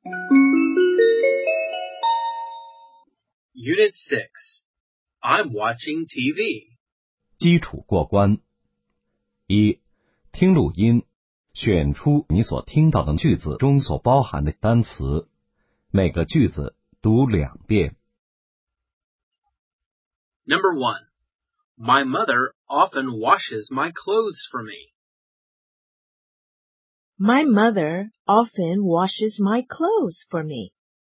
Unit 6. I'm watching TV. 基础过关。一、听录音，选出你所听到的句子中所包含的单词，每个句子读2遍。 Number 1. My mother often washes my clothes for me. My mother often washes my clothes for me.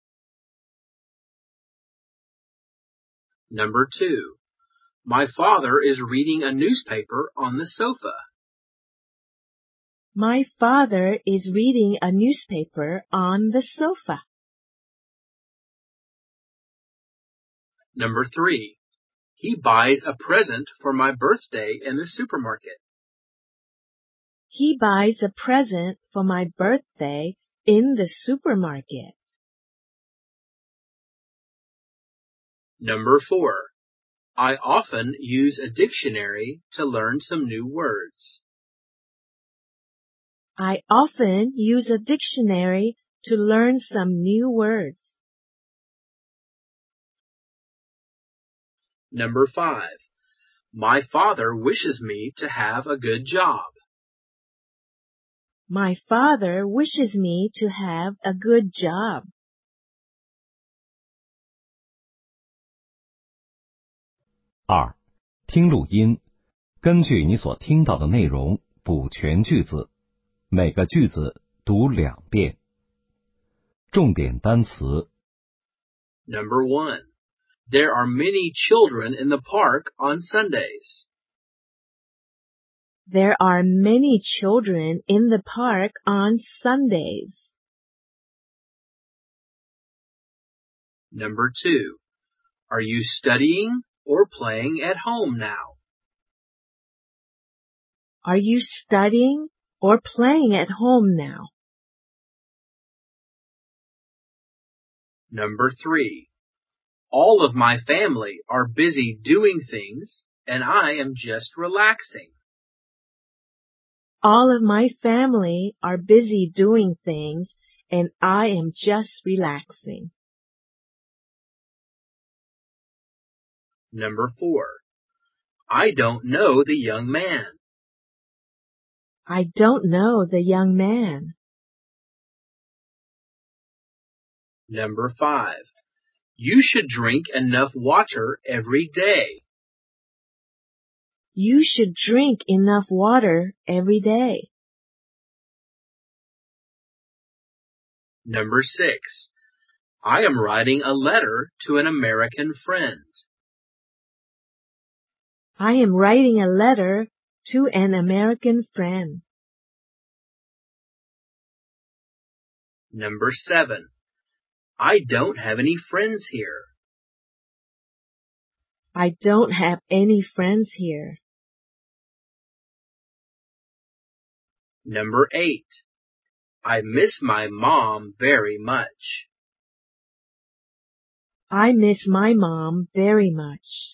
Number 2. My father is reading a newspaper on the sofa. My father is reading a newspaper on the sofa. Number 3. He buys a present for my birthday in the supermarket. He buys a present for my birthday in the supermarket. Number 4. I often use a dictionary to learn some new words. I often use a dictionary to learn some new words. Number 5. My father wishes me to have a good job. My father wishes me to have a good job. 2、听录音，根据你所听到的内容补全句子，每个句子读2遍。重点单词。 Number 1. There are many children in the park on Sundays. There are many children in the park on Sundays. Number 2. Are you studying or playing at home now? Are you studying or playing at home now? Number 3. All of my family are busy doing things, and I am just relaxing. All of my family are busy doing things, and I am just relaxing. Number 4. I don't know the young man. I don't know the young man. Number 5. You should drink enough water every day. You should drink enough water every day. Number 6. I am writing a letter to an American friend. I am writing a letter to an American friend. Number 7. I don't have any friends here. I don't have any friends here. Number 8. I miss my mom very much. I miss my mom very much.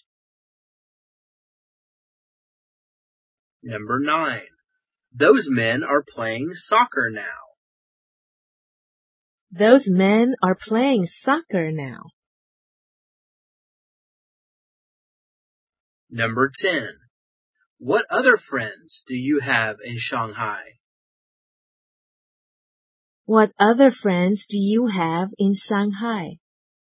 Number 9. Those men are playing soccer now. Those men are playing soccer now. Number 10. What other friends do you have in Shanghai? What other friends do you have in Shanghai?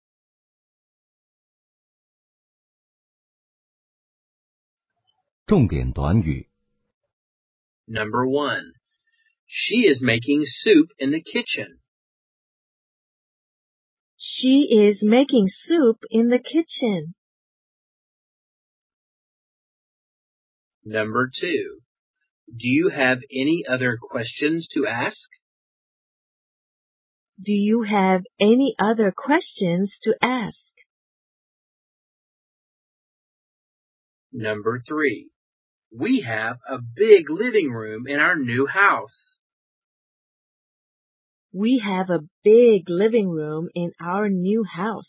重点短语。 Number 1. She is making soup in the kitchen. She is making soup in the kitchen. Number 2. Do you have any other questions to ask? Do you have any other questions to ask? Number 3. We have a big living room in our new house. We have a big living room in our new house.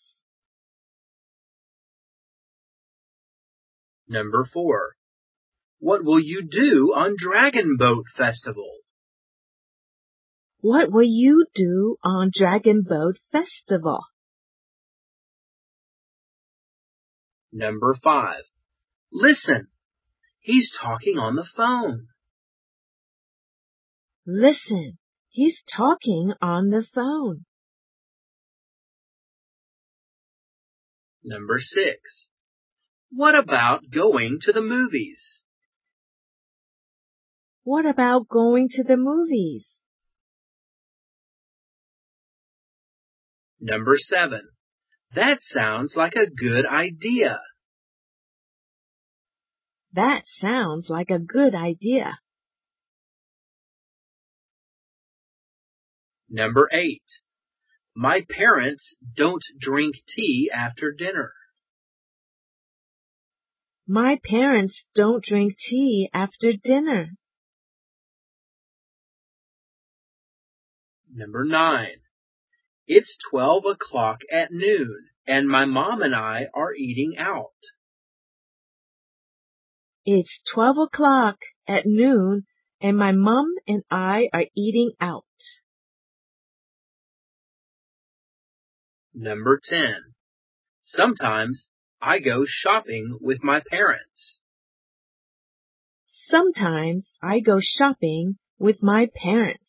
Number 4. What will you do on Dragon Boat Festival? What will you do on Dragon Boat Festival? Number 5. Listen. He's talking on the phone. Listen, he's talking on the phone. Number 6. What about going to the movies? What about going to the movies? Number 7. That sounds like a good idea. That sounds like a good idea. Number 8. My parents don't drink tea after dinner. My parents don't drink tea after dinner. Number 9. It's 12 o'clock at noon, and my mom and I are eating out. It's 12 o'clock at noon, and my mom and I are eating out. Number 10. Sometimes I go shopping with my parents. Sometimes I go shopping with my parents.